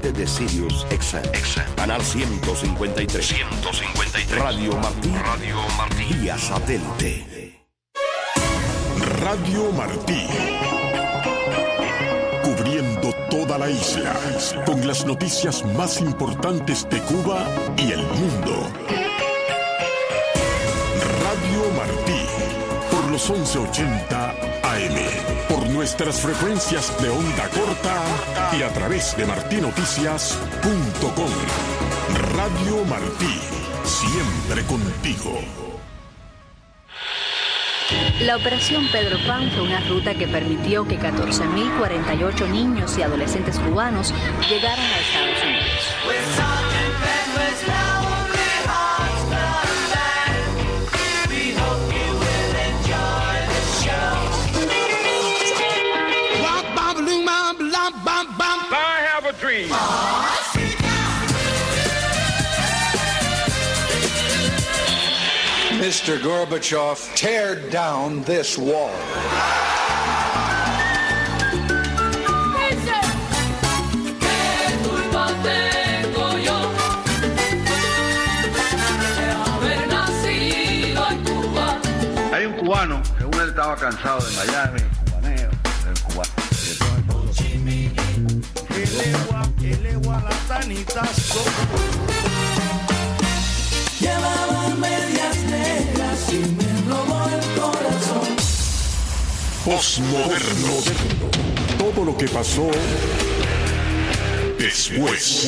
satélite de Sirius XM. Canal 153. Radio Martí. Vía satélite. Radio Martí. Cubriendo toda la isla con las noticias más importantes de Cuba y el mundo. Radio Martí, por los 1180 AM, por nuestras frecuencias de onda corta y a través de martinoticias.com. Radio Martí, siempre contigo. La Operación Pedro Pan fue una ruta que permitió que 14.048 niños y adolescentes cubanos llegaran a Estados Unidos. Mr. Gorbachev, tear down this wall. Hay un cubano, según él estaba cansado de Miami, cubaneo, del cubano. Llevaba medias negras y me robó el corazón. Postmoderno. Todo lo que pasó después.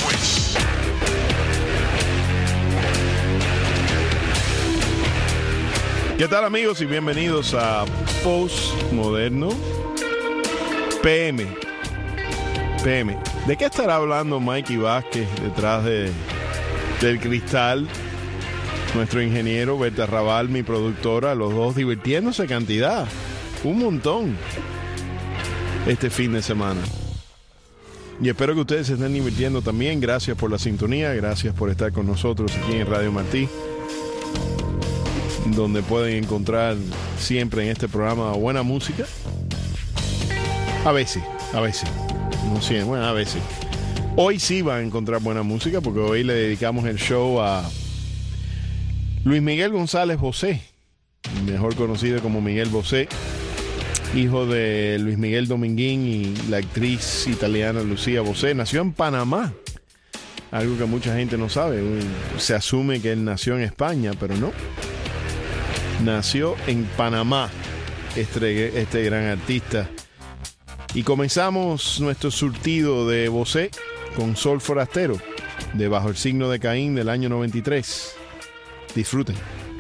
¿Qué tal, amigos? Y bienvenidos a Postmoderno PM. ¿De qué estará hablando Mikey Vázquez detrás del cristal? Nuestro ingeniero Berta Raval, mi productora, los dos divirtiéndose cantidad, un montón, este fin de semana. Y espero que ustedes se estén divirtiendo también. Gracias por la sintonía, gracias por estar con nosotros aquí en Radio Martí, donde pueden encontrar siempre en este programa buena música. A veces. No siempre, bueno, a veces. Hoy sí van a encontrar buena música porque hoy le dedicamos el show a Luis Miguel González Bosé, mejor conocido como Miguel Bosé, hijo de Luis Miguel Dominguín y la actriz italiana Lucía Bosé. Nació en Panamá, algo que mucha gente no sabe. Se asume que él nació en España, pero no. Nació en Panamá este gran artista. Y comenzamos nuestro surtido de Bosé con Sol Forastero, de Bajo el Signo de Caín, del año 93. Disfruten.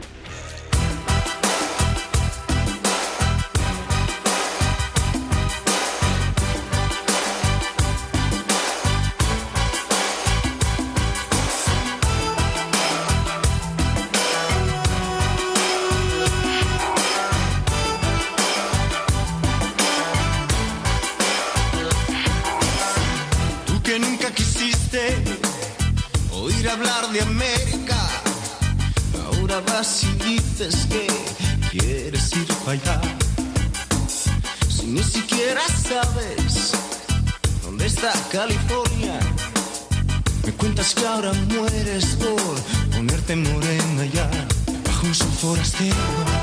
Hablar de América, ahora vas y dices que quieres ir para allá, si ni siquiera sabes dónde está California. Me cuentas que ahora mueres por ponerte morena ya bajo un sol forastero,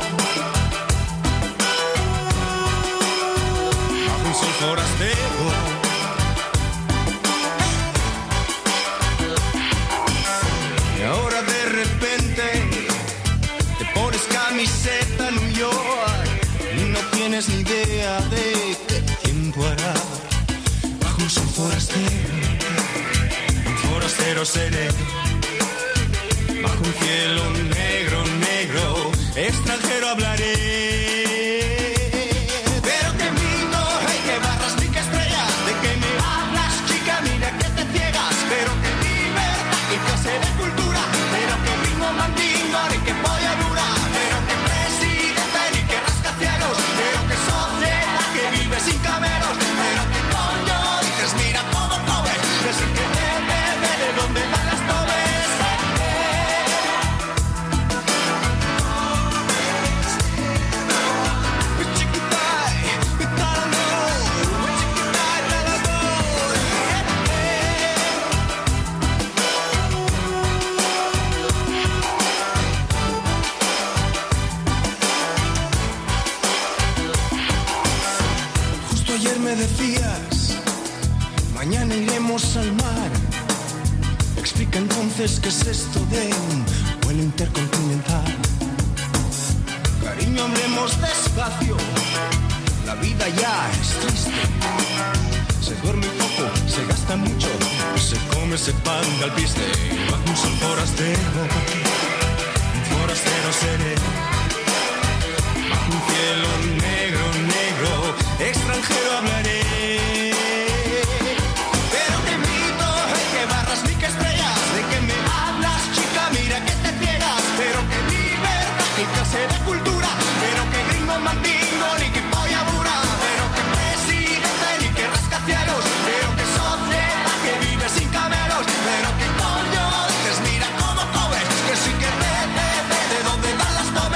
bajo un sol forastero. Ahora de repente te pones camiseta New York y no tienes ni idea de qué tiempo hará bajo un sol forastero. Un forastero seré bajo un cielo negro, negro, extranjero hablaré. Pero que vino, hey, que barras ni que estrellas, de que me hablas, chica, mira que te ciegas. Pero que libertad y clase de cultura, pero que ritmo mandingo ni que polla dura, pero que presidente ni que rascacielos, pero que sociedad que vive sin cameros, pero que coño dices mira todo pobre, decir que bebe de donde van las tobes. iremos al mar. Explica entonces qué es esto de un vuelo intercontinental. Cariño, hablemos despacio, la vida ya es triste. Se duerme poco, se gasta mucho, se come ese pan de alpiste. Bajo un sol forastero seré. Bajo un cielo negro, negro, extranjero hablaré. Pero te invito a que barras ni que estrellas, de que me hablas, chica, mira que te ciegas. Pero que libertad, que clase de cultura, pero que gringo mandingo, ni que polla dura, pero que presidente, ni que rascacielos, pero que sociedad que vive sin camelos, pero que coño dices, mira cómo cobres, que sí que de dónde van las nubes.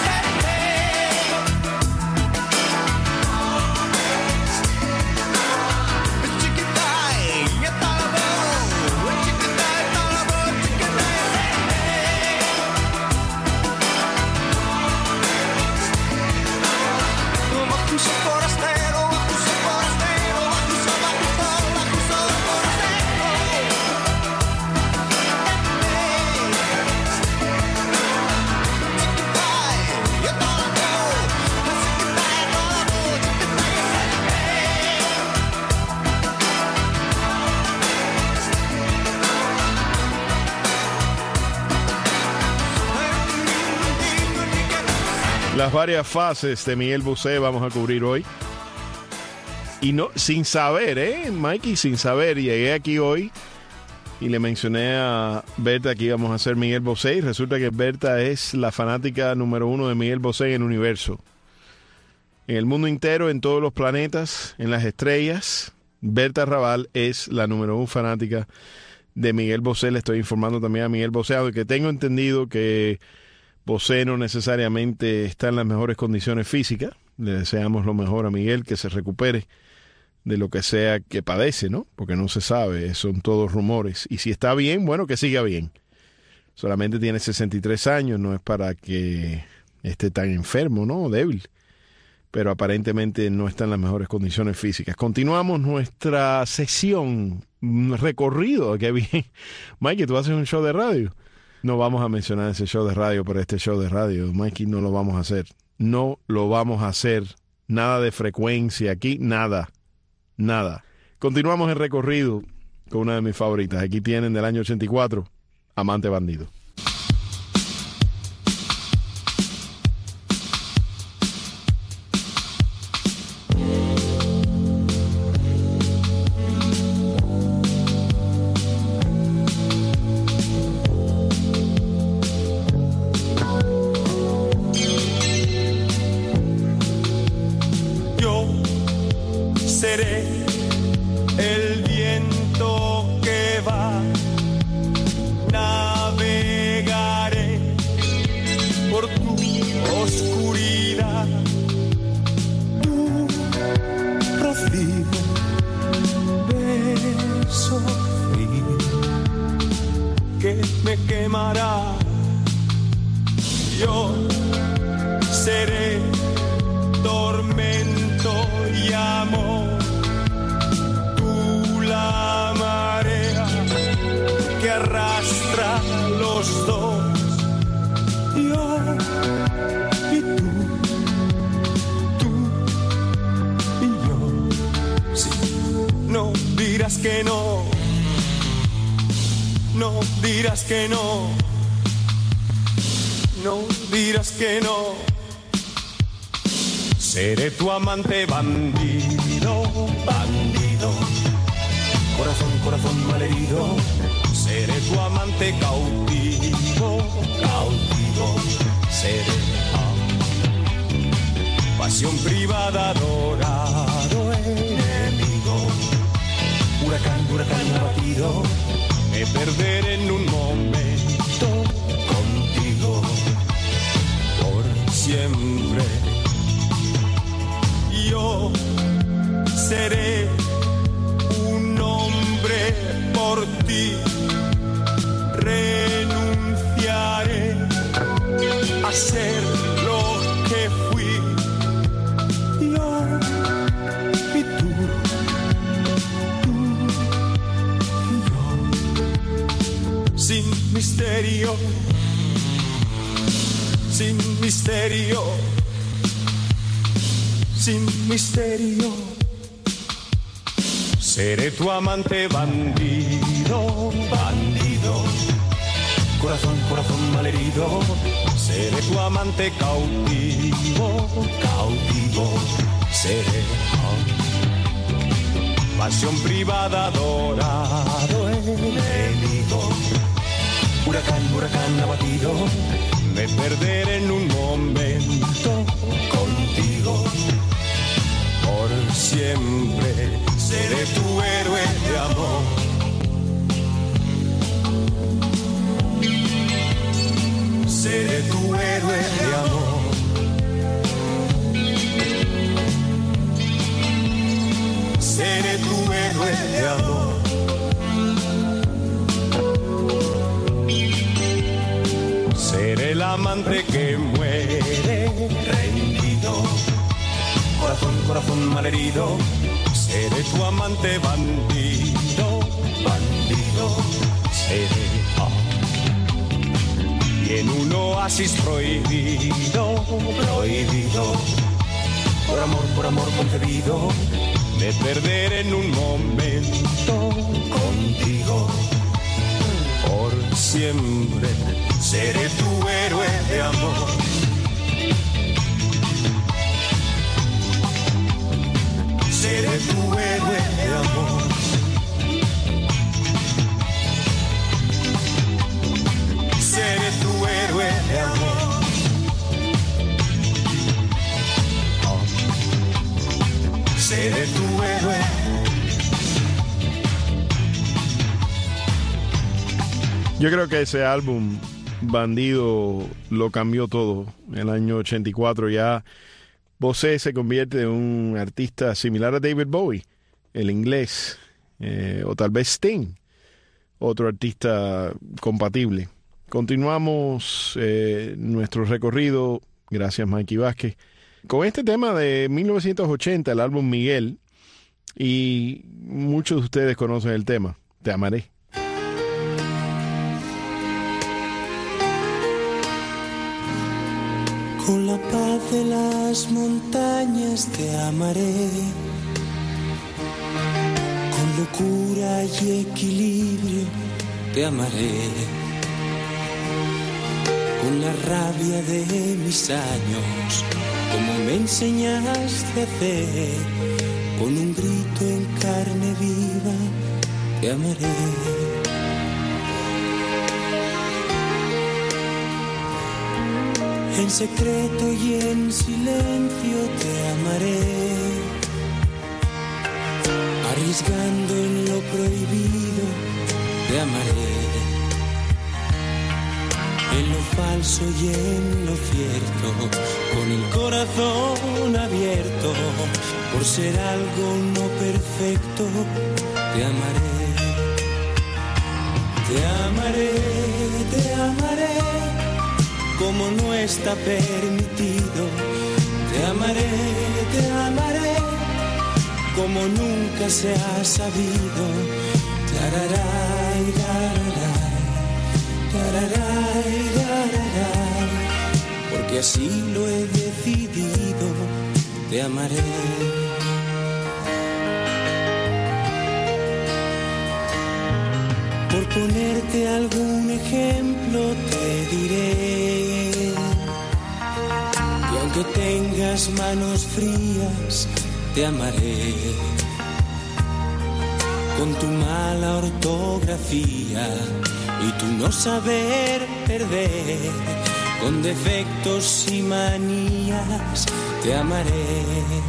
Las varias fases de Miguel Bosé vamos a cubrir hoy. Y no, sin saber, Mikey, sin saber, llegué aquí hoy y le mencioné a Berta que íbamos a hacer Miguel Bosé y resulta que Berta es la fanática número 1 de Miguel Bosé en el universo. En el mundo entero, en todos los planetas, en las estrellas, Berta Raval es la número 1 fanática de Miguel Bosé. Le estoy informando también a Miguel Bosé, aunque tengo entendido que Bosé no necesariamente está en las mejores condiciones físicas. Le deseamos lo mejor a Miguel, que se recupere de lo que sea que padece, ¿no? Porque no se sabe, son todos rumores. Y si está bien, bueno, que siga bien. Solamente tiene 63 años, no es para que esté tan enfermo, ¿no? Débil. Pero aparentemente no está en las mejores condiciones físicas. Continuamos nuestra sesión, recorrido. Qué bien. Mikey, ¿tú haces un show de radio? No vamos a mencionar ese show de radio por este show de radio. Mikey, no lo vamos a hacer. No lo vamos a hacer. Nada de frecuencia aquí, nada. Nada. Continuamos el recorrido con una de mis favoritas. Aquí tienen del año 84, Amante Bandido. Seré tu amante bandido, bandido, corazón, corazón malherido. Seré tu amante cautivo, cautivo. Seré pasión privada, adorado enemigo. Huracán, huracán abatido. Me perderé en un momento contigo por siempre. Yo seré un hombre por ti, renunciaré a ser lo que fui. Yo y tú misterio, sin misterio, sin misterio. Seré tu amante bandido, bandido. Corazón, corazón malherido. Seré tu amante cautivo, cautivo. Seré pasión privada, adorado enemigo. Huracán, huracán abatido. Me perderé en un momento contigo. Por siempre seré tu héroe de amor. Seré tu héroe de amor. Seré tu héroe de amor. Seré el amante que muere rendido. Corazón, corazón malherido. Seré tu amante bandido, bandido. Seré y en un oasis prohibido, prohibido. Por amor concebido. Me perderé en un momento contigo. Por siempre seré tu héroe de amor. Seré tu héroe de amor. Seré tu héroe de amor. Seré tu héroe. Yo creo que ese álbum, Bandido, lo cambió todo. En el año 84 ya Bosé se convierte en un artista similar a David Bowie, el inglés, o tal vez Sting, otro artista compatible. Continuamos nuestro recorrido, gracias Mikey Vázquez, con este tema de 1980, el álbum Miguel, y muchos de ustedes conocen el tema, Te amaré. Con la paz de las montañas te amaré, con locura y equilibrio te amaré, con la rabia de mis años, como me enseñaste a hacer, con un grito en carne viva te amaré. En secreto y en silencio te amaré, arriesgando en lo prohibido te amaré, en lo falso y en lo cierto, con el corazón abierto, por ser algo no perfecto te amaré, te amaré, te amaré. Como no está permitido, te amaré, como nunca se ha sabido, tararay, tararay, tararay, tararay, porque así lo he decidido, te amaré. Por ponerte algún ejemplo te diré que aunque tengas manos frías te amaré, con tu mala ortografía y tu no saber perder, con defectos y manías te amaré,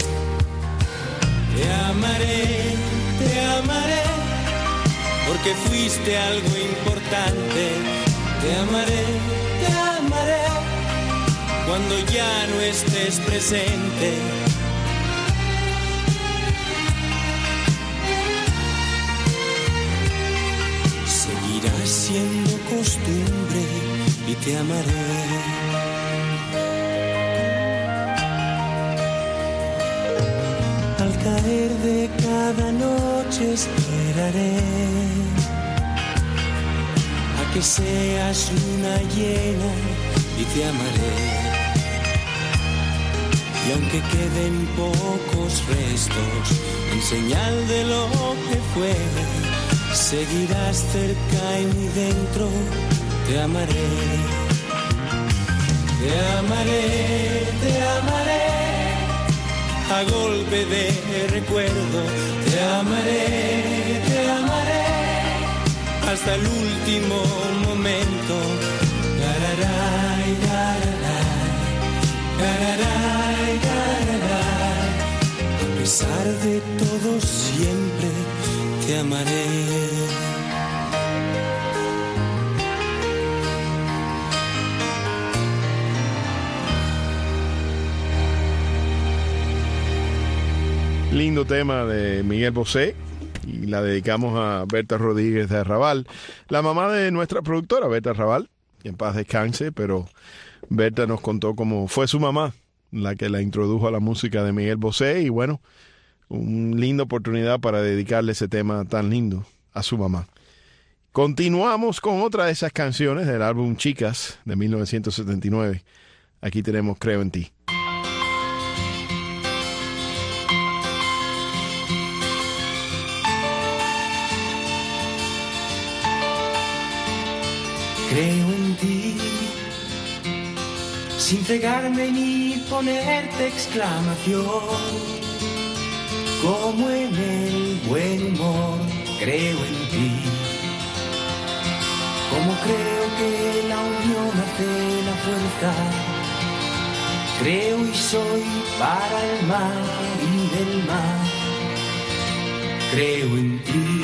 te amaré, te amaré. Porque fuiste algo importante, te amaré, cuando ya no estés presente. Seguirá siendo costumbre y te amaré. Al caer de cada noche esperaré que seas luna llena y te amaré. Y aunque queden pocos restos en señal de lo que fue, seguirás cerca y muy dentro te amaré. Te amaré, te amaré, a golpe de recuerdo. Te amaré, hasta el último momento. Gararay, gararay, gararay, gararay. A pesar de todo siempre te amaré. Lindo tema de Miguel Bosé y la dedicamos a Berta Rodríguez de Arrabal, la mamá de nuestra productora Berta Arrabal, que en paz descanse, pero Berta nos contó cómo fue su mamá la que la introdujo a la música de Miguel Bosé y bueno, una linda oportunidad para dedicarle ese tema tan lindo a su mamá. Continuamos con otra de esas canciones del álbum Chicas de 1979. Aquí tenemos Creo en ti. Creo en ti, sin cegarme ni ponerte exclamación, como en el buen humor. Creo en ti, como creo que la unión hace la fuerza. Creo y soy para el mar y del mar. Creo en ti,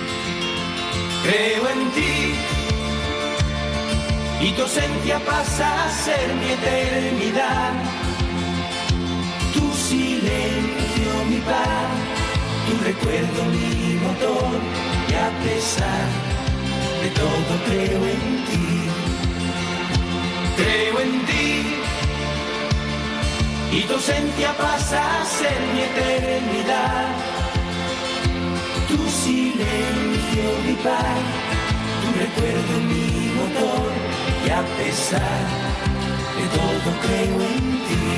creo en ti. Y tu ausencia pasa a ser mi eternidad. Tu silencio mi paz, tu recuerdo mi motor. Y a pesar de todo creo en ti. Creo en ti. Y tu ausencia pasa a ser mi eternidad. Tu silencio mi paz, tu recuerdo mi motor. Y a pesar de todo creo en ti.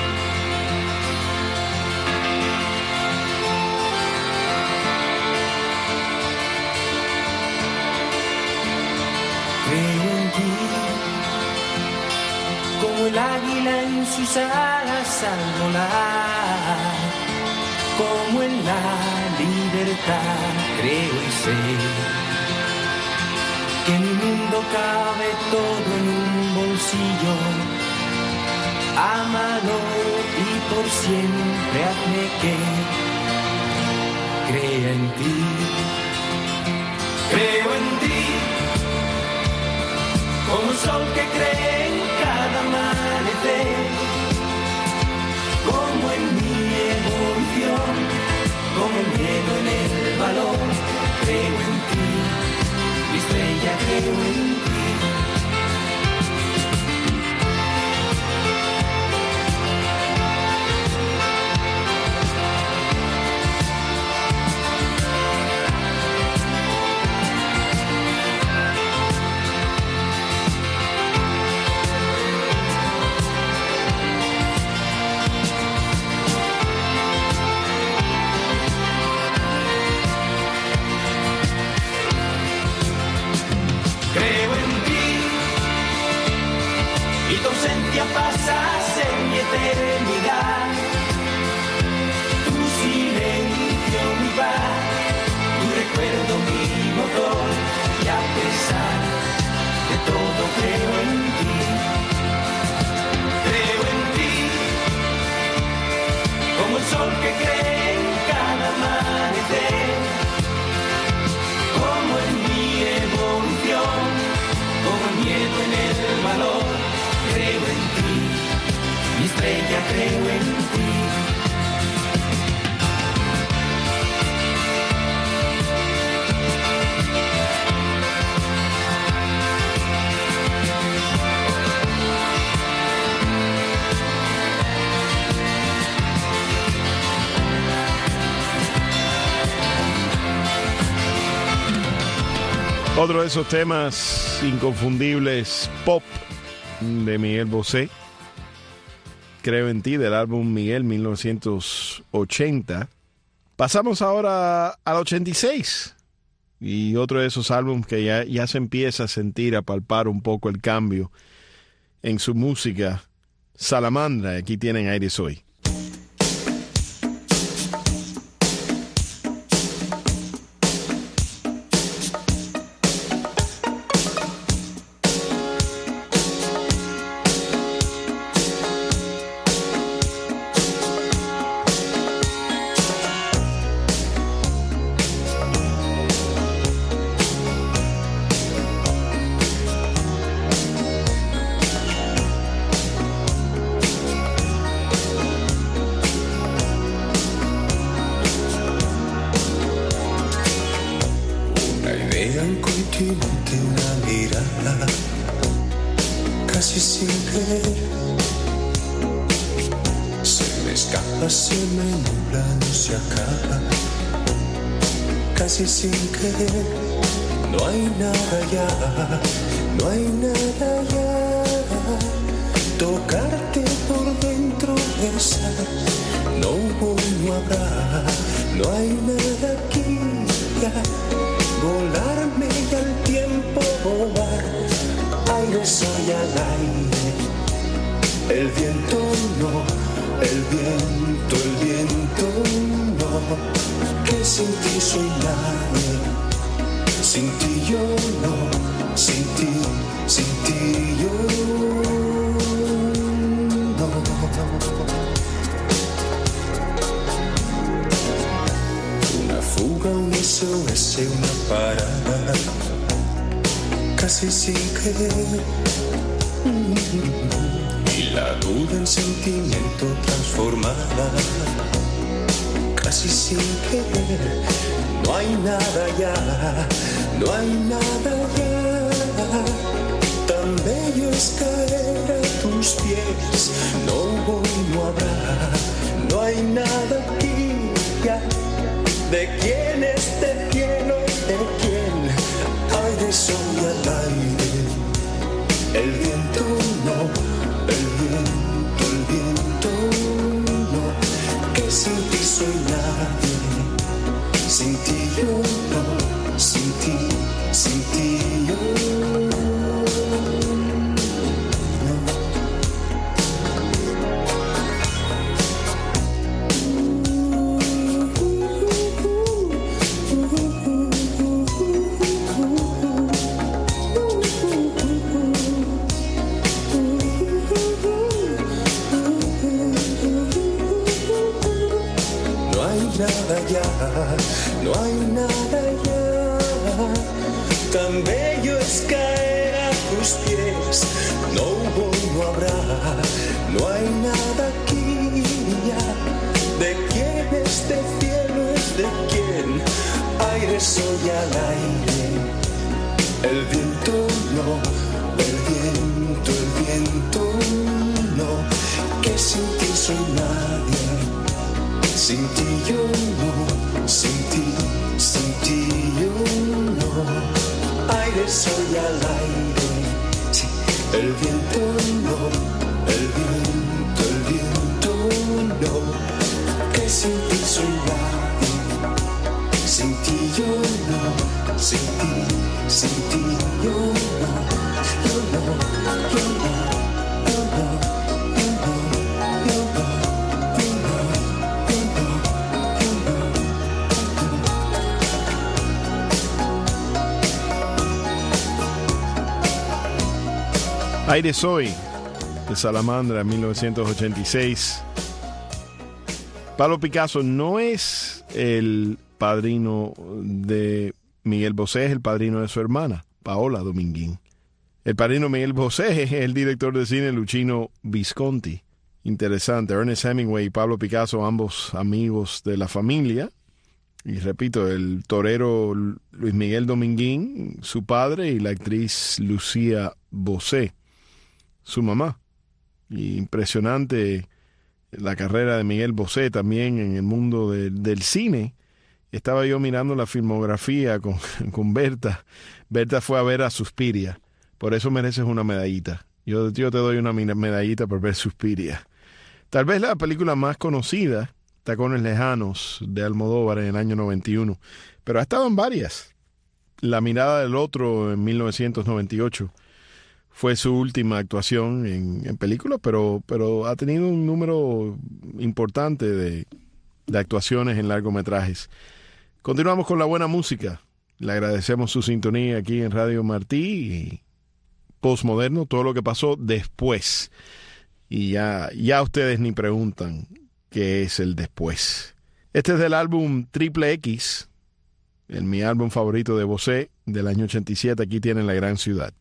Creo en ti, como el águila en sus alas al volar, como en la libertad creo y sé. Que mi mundo cabe todo en un bolsillo. Ámalo y por siempre hazme que crea en ti. Creo en ti, como un sol que cree en cada amanecer, como en mi evolución, como el miedo en el valor. Creo en ti, mi estrella, creo en ti. Pasa a ser mi eternidad. Tu silencio mi paz, tu recuerdo mi motor. Y a pesar de todo creo en ti. Creo en ti, como el sol que cree en cada amanecer, como en mi evolución, como el miedo en el valor. Creo en ti, mi estrella, creo en ti. Otro de esos temas inconfundibles pop de Miguel Bosé, Creo en ti, del álbum Miguel 1980. Pasamos ahora al 86 y otro de esos álbumes que ya se empieza a sentir, a palpar un poco el cambio en su música, Salamandra. Aquí tienen Aire Soy. Sin querer, no hay nada ya, no hay nada ya. Tocarte por dentro, besar, no hubo, no habrá, no hay nada aquí ya. Volarme y al tiempo volar, aire soy al aire, el viento no, el viento no. Que sin ti soy nadie, sin ti yo no, sin ti yo no. Una fuga, un SOS, una parada, casi sin querer. Y la duda en sentimiento transformada, casi sin querer. No hay nada ya, no hay nada ya. Tan bello es caer a tus pies, no hubo y no habrá, no hay nada aquí ya. ¿De quién este cielo? ¿De quién? Aire soy al aire, el viento no, el viento no. Que sin ti soy nadie, sin ti yo no, sin ti yo no hay nada ya, tan bello es caer a tus pies, no hubo, no habrá, no hay nada aquí ya. ¿De quién este cielo es de quién? Aire soy al aire, el viento no, el viento no. Que sin ti soy nadie, sin ti yo no, sin ti yo no. Aire soy al aire, sí. El viento no, el viento no. Que sin ti soy nadie, sin ti yo no, sin ti yo no, yo no, yo no. Aire Soy, de Salamandra, 1986. Pablo Picasso no es el padrino de Miguel Bosé, es el padrino de su hermana, Paola Dominguín. El padrino Miguel Bosé es el director de cine Luchino Visconti. Interesante, Ernest Hemingway y Pablo Picasso, ambos amigos de la familia. Y repito, el torero Luis Miguel Dominguín, su padre, y la actriz Lucía Bosé, su mamá. Y impresionante la carrera de Miguel Bosé también en el mundo del cine estaba yo mirando la filmografía con Berta. Berta fue a ver a Suspiria. Por eso mereces una medallita. Yo te doy una medallita por ver Suspiria. Tal vez la película más conocida, Tacones Lejanos, de Almodóvar en el año 91. Pero ha estado en varias. La mirada del otro en 1998 fue su última actuación en película, pero ha tenido un número importante de actuaciones en largometrajes. Continuamos con la buena música. Le agradecemos su sintonía aquí en Radio Martí y Postmoderno, todo lo que pasó después. Y ya ustedes ni preguntan qué es el después. Este es del álbum Triple X, mi álbum favorito de Bosé, del año 87. Aquí tienen La Gran Ciudad.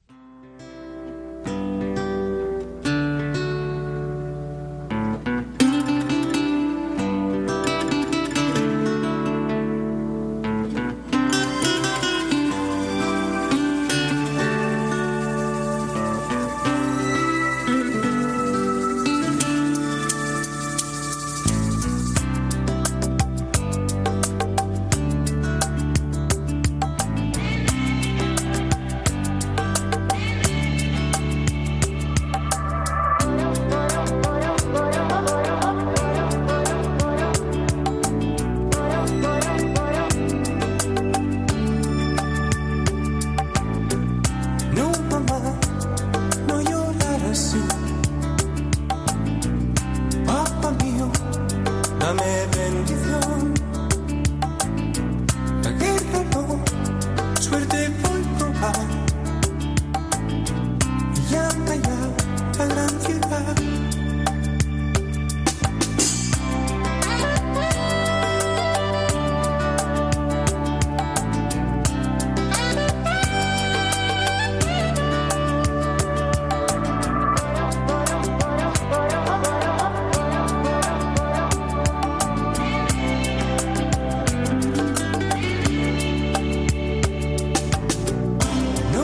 No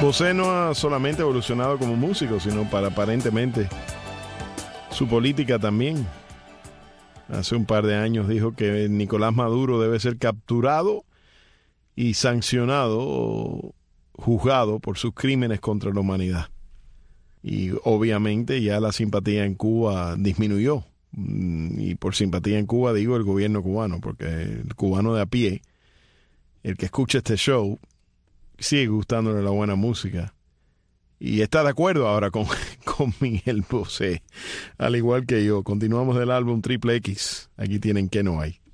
José no ha solamente evolucionado como músico, sino para aparentemente su política también. Hace un par de años dijo que Nicolás Maduro debe ser capturado y sancionado o juzgado por sus crímenes contra la humanidad. Y obviamente ya la simpatía en Cuba disminuyó. Y por simpatía en Cuba digo el gobierno cubano, porque el cubano de a pie, el que escucha este show, sigue gustándole la buena música y está de acuerdo ahora con Miguel Bosé, al igual que yo. Continuamos del álbum Triple X. Aquí tienen Que No Hay.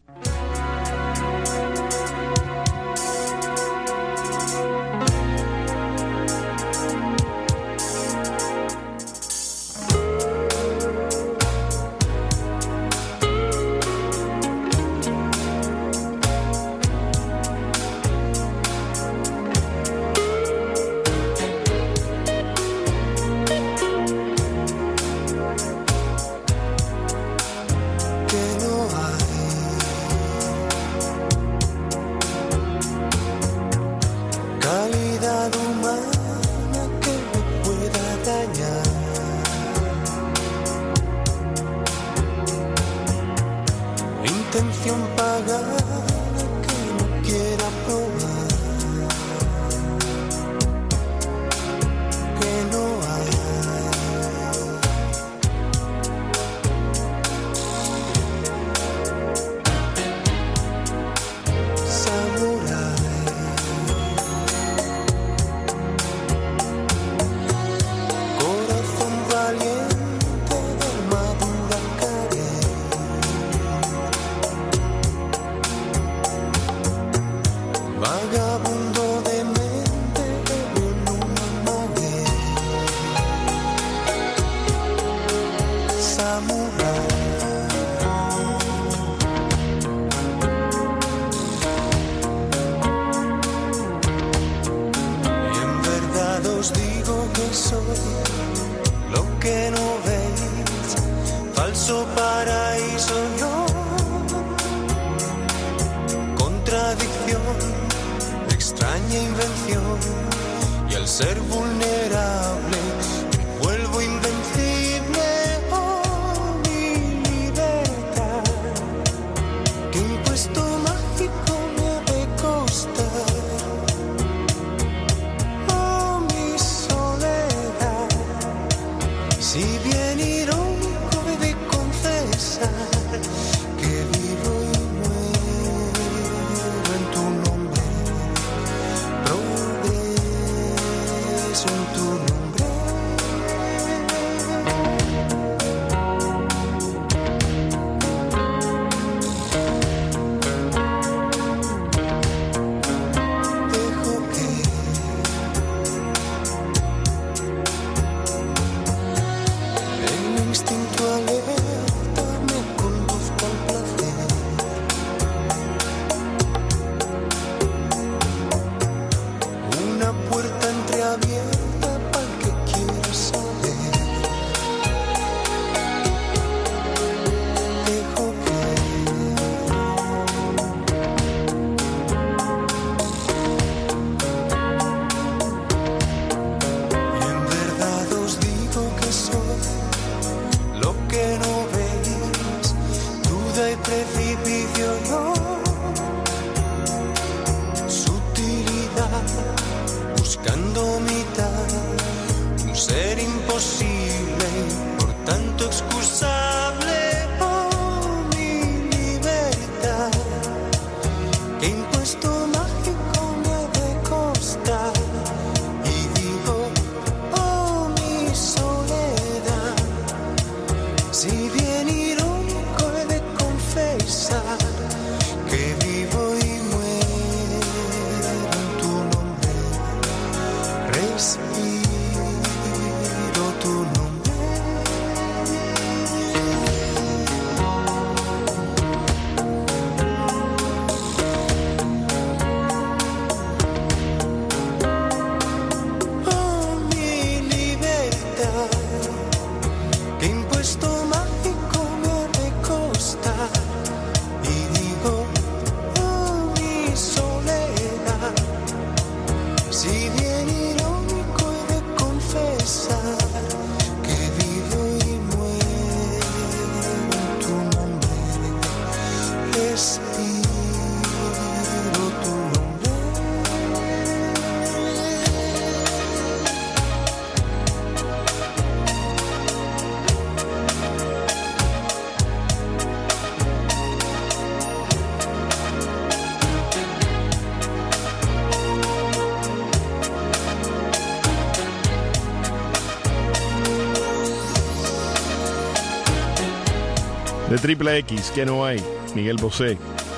De Triple X, ¿qué no hay? Miguel Bosé.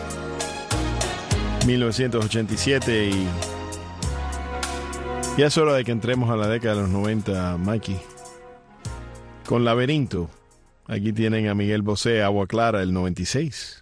1987 y ya es hora de que entremos a la década de los 90, Mikey. Con Laberinto. Aquí tienen a Miguel Bosé, Agua Clara, el 96.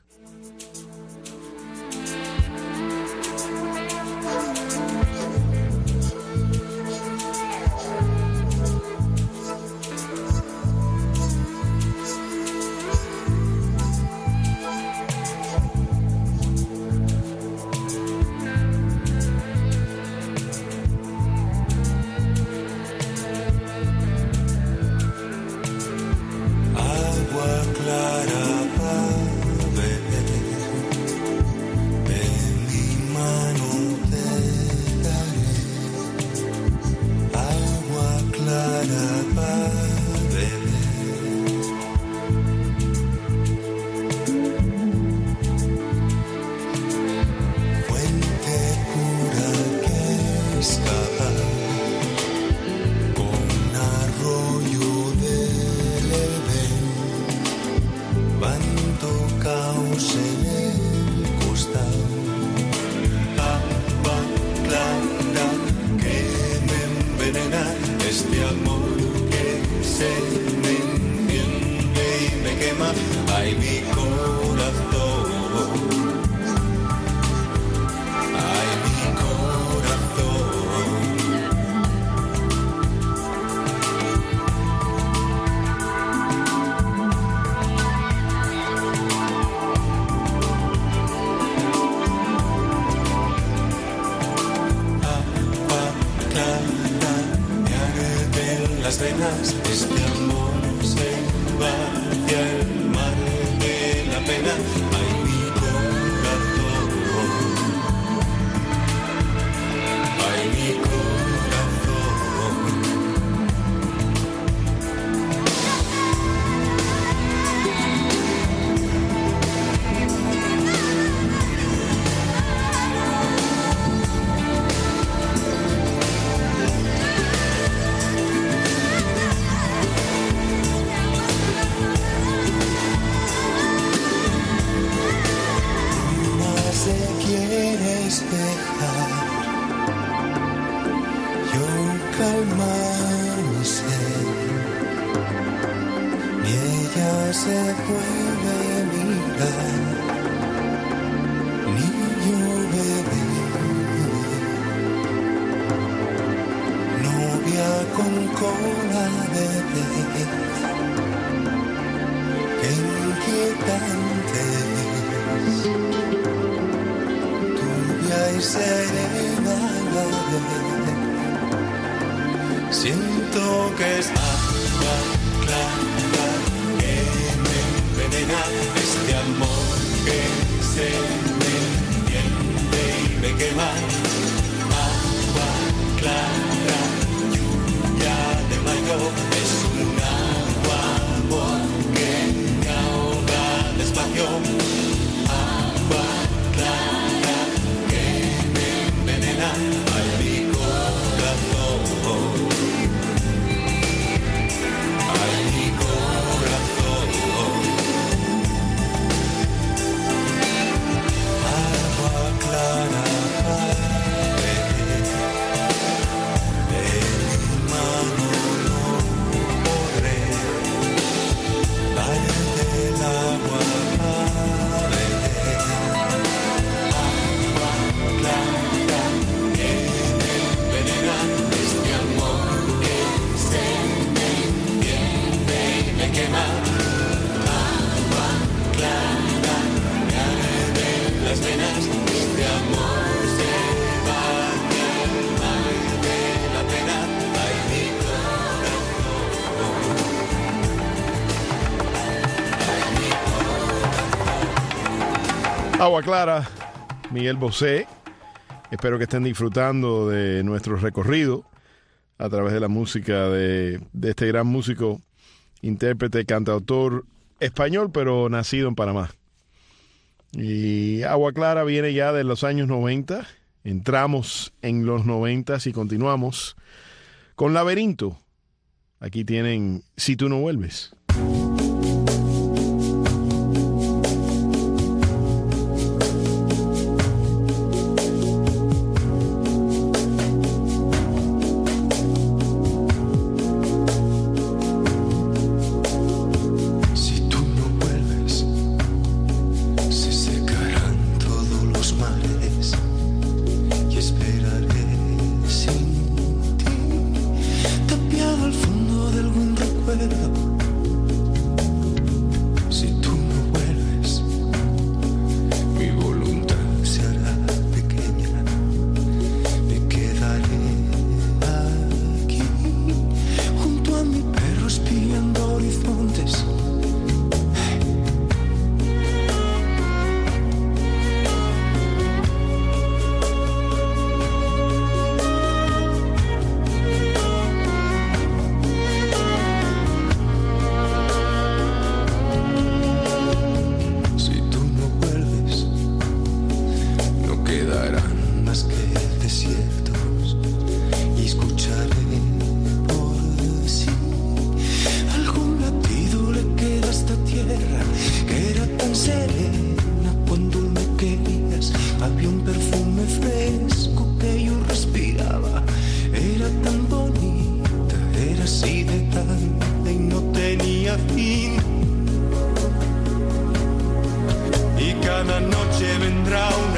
Siento que es agua clara que me envenena, este amor que se me enciende y me quema. Agua clara, lluvia de mayo, es un agua que me ahoga despacio. Agua clara que me envenena, ay mi corazón. Agua Clara, Miguel Bosé. Espero que estén disfrutando de nuestro recorrido a través de la música de este gran músico, intérprete, cantautor español, pero nacido en Panamá. Y Agua Clara viene ya de los años 90. Entramos en los 90 y continuamos con Laberinto. Aquí tienen Si tú no vuelves.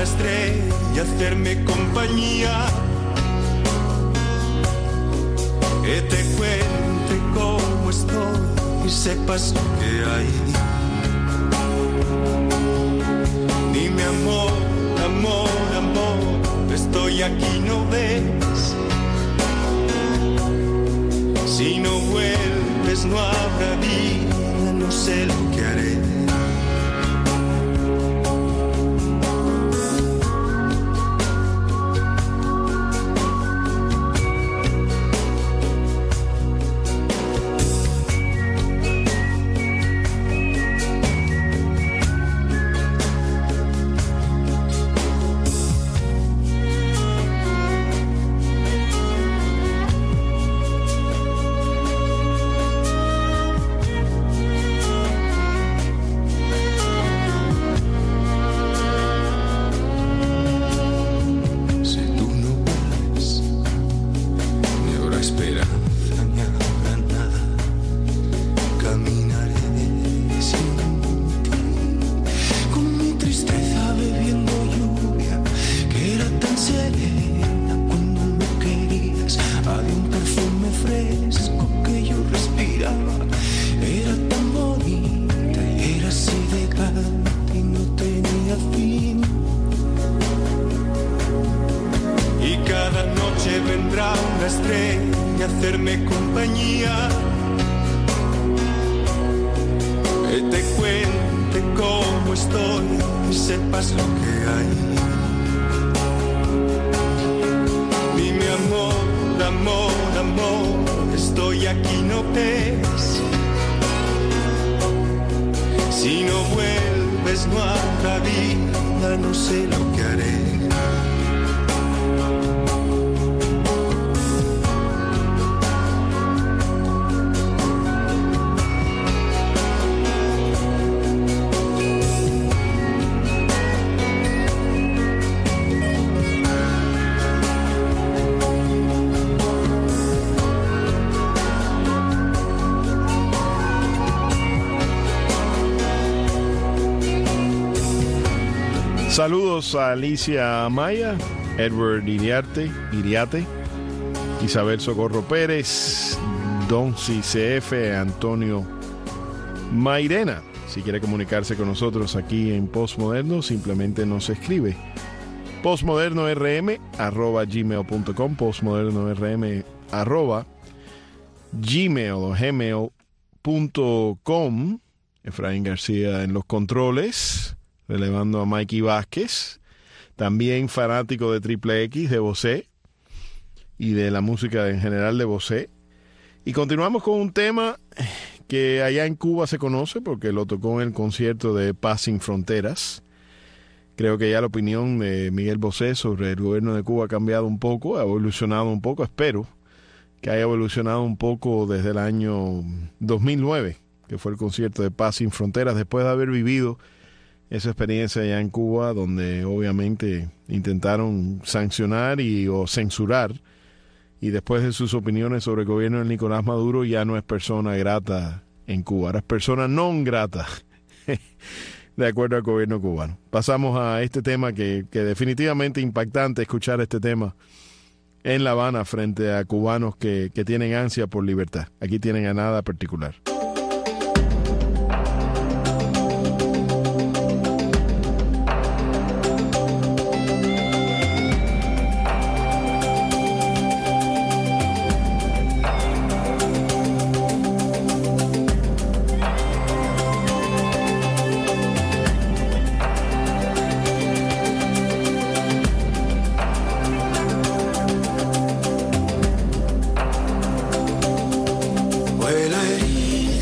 una estrella, hacerme compañía, que te cuente cómo estoy y sepas lo que hay. Dime amor, amor, amor, estoy aquí, ¿no ves? Si no vuelves no habrá vida, no sé lo que haré. Saludos a Alicia Amaya, Edward Iriarte, Isabel Socorro Pérez, Don CF, Antonio Mairena. Si quiere comunicarse con nosotros aquí en Postmoderno, simplemente nos escribe postmodernorm@gmail.com, postmodernorm@gmail.com. Efraín García en los controles, relevando a Mikey Vázquez, también fanático de Triple X, de Bosé y de la música en general de Bosé. Y continuamos con un tema que allá en Cuba se conoce porque lo tocó en el concierto de Paz Sin Fronteras. Creo que ya la opinión de Miguel Bosé sobre el gobierno de Cuba ha cambiado un poco, ha evolucionado un poco. Espero que haya evolucionado un poco desde el año 2009, que fue el concierto de Paz Sin Fronteras, después de haber vivido esa experiencia allá en Cuba, donde obviamente intentaron sancionar o censurar, y después de sus opiniones sobre el gobierno de Nicolás Maduro, ya no es persona grata en Cuba, ahora es persona non grata, de acuerdo al gobierno cubano. Pasamos a este tema que definitivamente impactante escuchar este tema en La Habana frente a cubanos que tienen ansia por libertad. Aquí tienen a Nada Particular. Vuela herida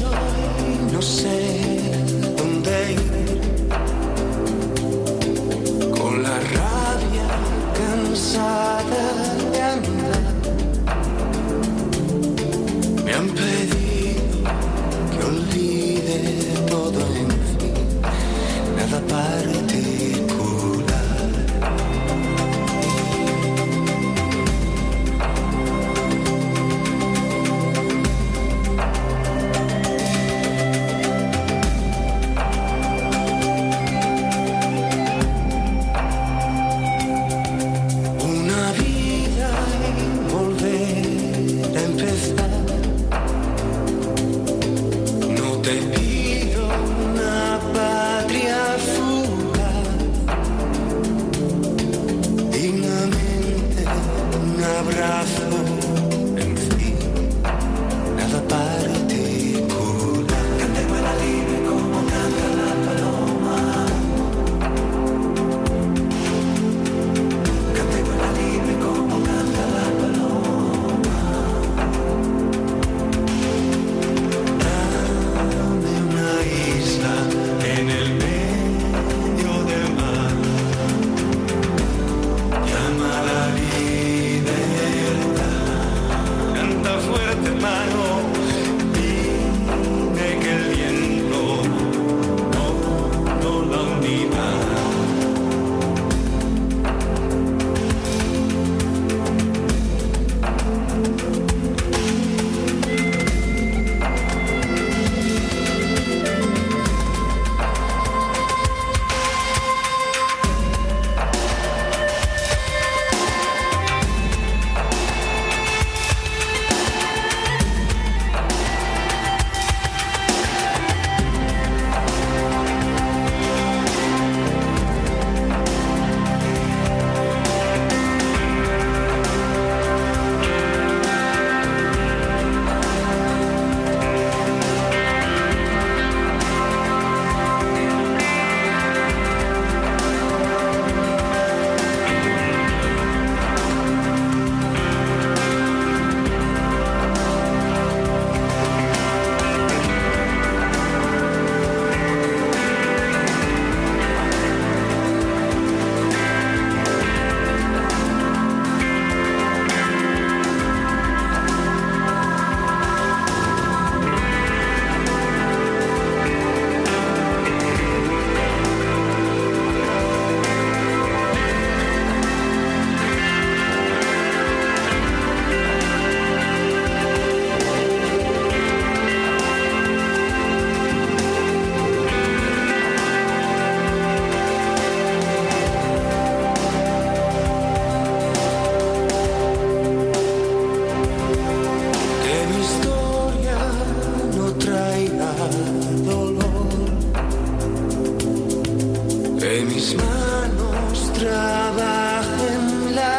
trabajenla,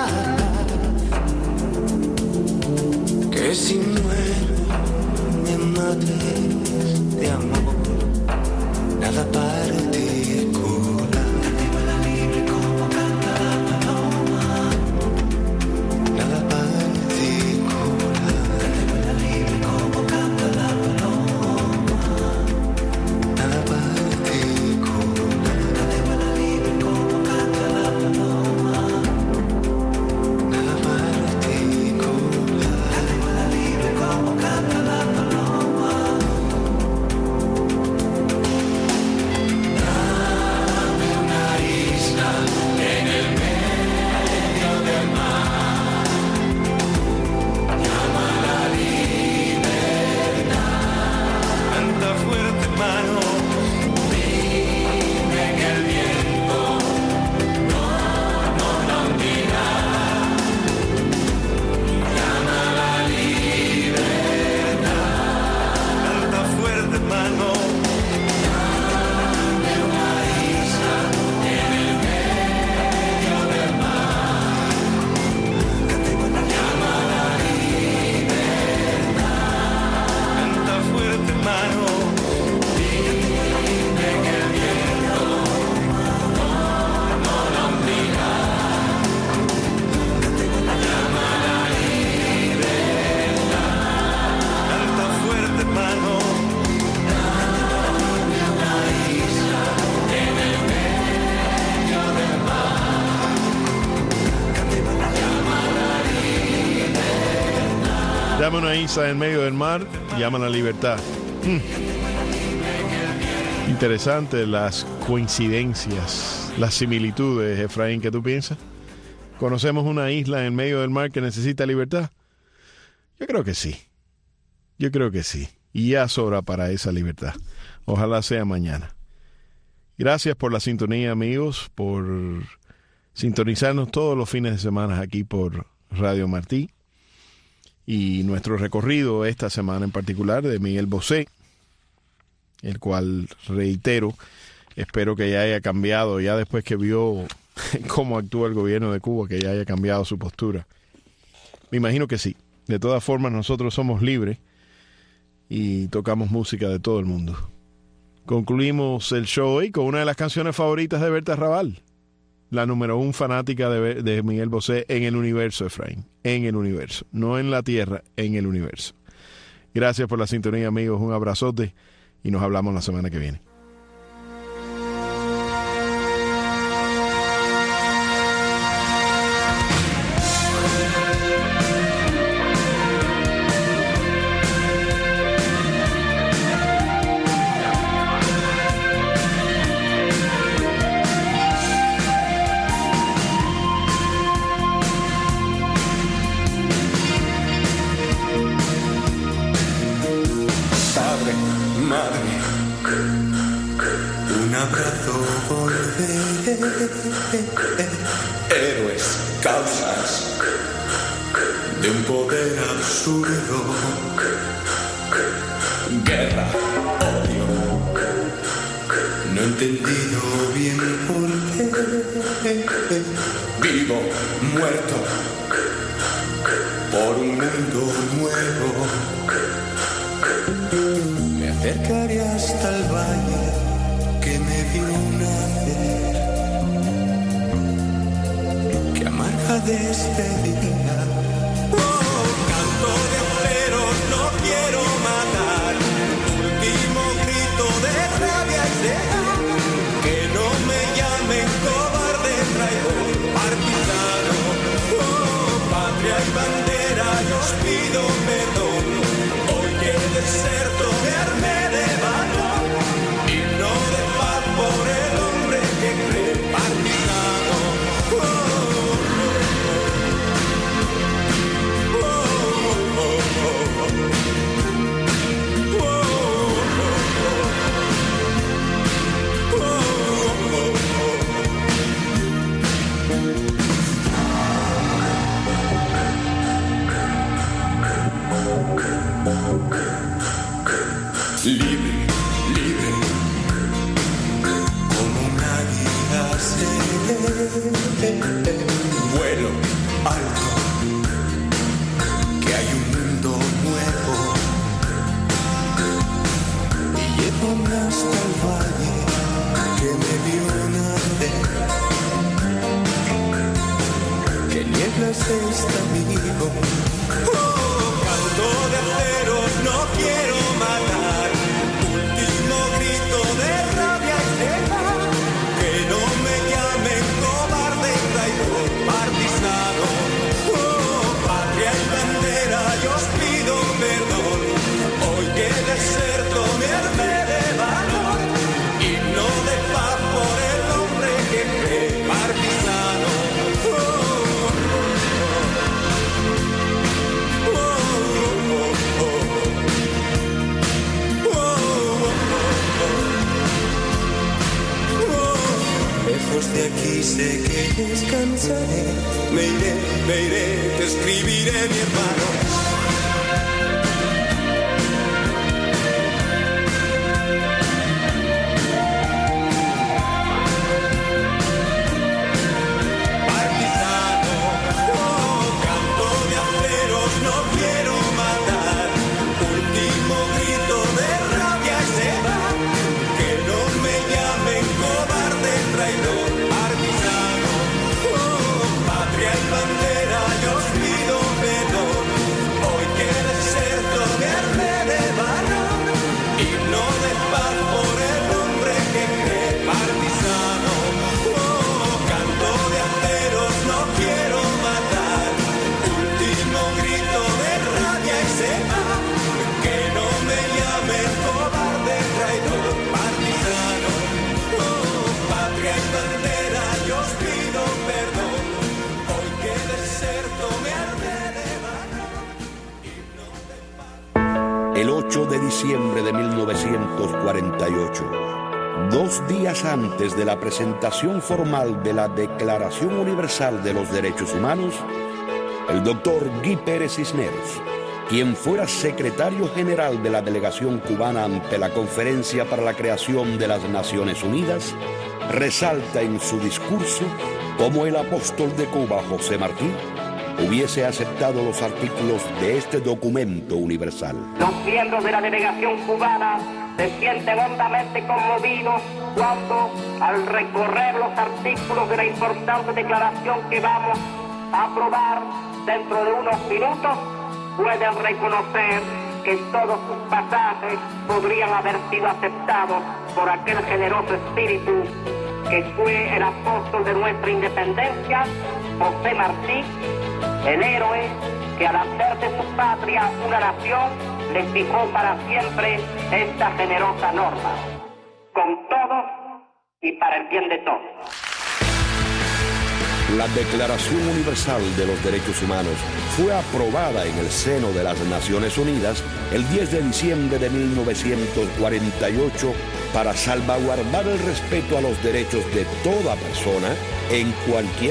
que si muero me mates de amor, nada particular. Déjala libre como canta la paloma, nada particular. Déjala libre como canta la paloma, nada particular. Déjala libre como canta la paloma, nada particular. Déjala libre como canta la paloma. Dame una isla en el medio del mar, llámala libertad. Canta fuerte, mano. Dime que el viento no la hundirá. Llámala libertad. Canta fuerte, mano. Dame una isla en el medio del mar. Llámala libertad. Canta fuerte, mano. Dime que el viento no la hundirá. Llámala libertad. Canta fuerte, mano. Dame una isla en el medio del mar. Llámala libertad. Dame una isla en medio del mar, llama la libertad. Interesante las coincidencias, las similitudes, Efraín, ¿qué tú piensas? ¿Conocemos una isla en medio del mar que necesita libertad? Yo creo que sí. Yo creo que sí. Y ya sobra para esa libertad. Ojalá sea mañana. Gracias por la sintonía, amigos, por sintonizarnos todos los fines de semana aquí por Radio Martí. Y nuestro recorrido esta semana en particular de Miguel Bosé, el cual, reitero, espero que ya haya cambiado, ya después que vio cómo actúa el gobierno de Cuba, que ya haya cambiado su postura. Me imagino que sí. De todas formas, nosotros somos libres y tocamos música de todo el mundo. Concluimos el show hoy con una de las canciones favoritas de Berta Raval, la número 1 fanática de Miguel Bosé en el universo, Efraín. En el universo. No en la tierra, en el universo. Gracias por la sintonía, amigos. Un abrazote y nos hablamos la semana que viene. Padre, madre, un abrazo volveré. Héroes, causas de un poder absurdo. Guerra, odio, no he entendido bien por qué. Vivo, muerto, por un mundo nuevo. Me acercaré hasta el valle que me vio nacer. Qué amarga despedida. Oh, canto de aceros, no quiero matar. Último grito de rabia y de que no me llamen cobarde, traidor, partisano. Oh, patria y bandera, yo os pido perdón. Hoy que el deserto me armé de valor, himno de paz por el hombre que cree, partisano. Oh, oh, oh, oh, oh, libre, libre, como un águila seré. vuelo alto, que hay un mundo nuevo, y llévame hasta el valle que me vio nacer. Que nieblas está amigo. Canto de acero, no quiero matar. Último grito de rabia y cena. Que no me llamen cobarde y traidor partisano. Patria y bandera, yo os pido perdón. Hoy que deserto me armé de valor. Himno de paz por el hombre que cree partisano. Lejos de aquí sé que descansaré. Me iré, te escribiré, mi hermano. Partisano, canto de aceros, no quiero matar. Último grito de rabia y se va. Que no me llamen cobarde, traidor, partisano. Patria y bandera, yo os pido perdón. Hoy que deserto me armé de valor. Himno de paz por el hombre que cree partisano. Canto de aceros, no quiero matar. Último grito de rabia y se va. Que no me llamen cobarde, traidor, partisano. Patria y bandera, yo os pido perdón. Hoy que deserto me armé de valor. El 8 de diciembre de 1948, 2 días antes de la presentación formal de la Declaración Universal de los Derechos Humanos, el doctor Guy Pérez Cisneros, quien fuera secretario general de la delegación cubana ante la Conferencia para la Creación de las Naciones Unidas, resalta en su discurso cómo el apóstol de Cuba, José Martí, hubiese aceptado los artículos de este documento universal. Los miembros de la delegación cubana se sienten hondamente conmovidos cuando, al recorrer los artículos de la importante declaración que vamos a aprobar dentro de unos minutos, pueden reconocer que todos sus pasajes podrían haber sido aceptados por aquel generoso espíritu que fue el apóstol de nuestra independencia, José Martí, el héroe que al hacer de su patria una nación le fijó para siempre esta generosa norma, con todos y para el bien de todos. La Declaración Universal de los Derechos Humanos fue aprobada en el seno de las Naciones Unidas el 10 de diciembre de 1948 para salvaguardar el respeto a los derechos de toda persona en cualquier